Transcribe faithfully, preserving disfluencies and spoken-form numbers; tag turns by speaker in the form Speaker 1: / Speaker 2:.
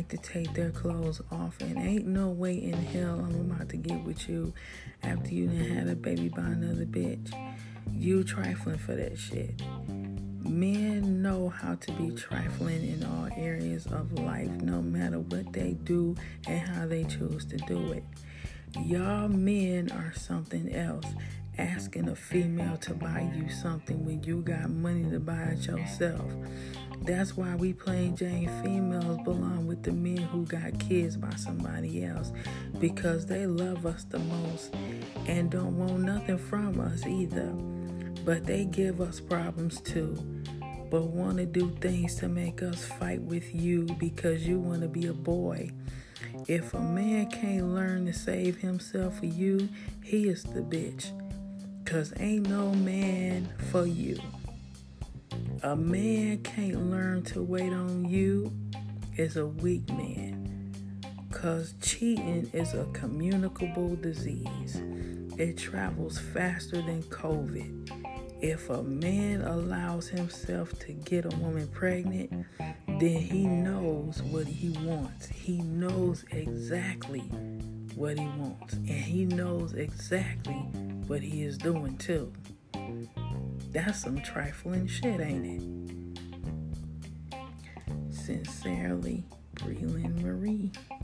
Speaker 1: like to take their clothes off, and ain't no way in hell I'm about to get with you after you done had a baby by another bitch. You trifling for that shit. Men know how to be trifling in all areas of life, no matter what they do and how they choose to do it. Y'all men are something else, asking a female to buy you something when you got money to buy it yourself. That's why we plain Jane females belong with the men who got kids by somebody else, because they love us the most and don't want nothing from us either. But they give us problems too, but want to do things to make us fight with you because you want to be a boy. If a man can't learn to save himself for you, he is the bitch, because ain't no man for you. A man can't learn to wait on you is a weak man, because cheating is a communicable disease. It travels faster than COVID. If a man allows himself to get a woman pregnant, then he knows what he wants. He knows exactly what he wants, and he knows exactly what he is doing too. That's some trifling shit, ain't it? Sincerely, Breland Marie.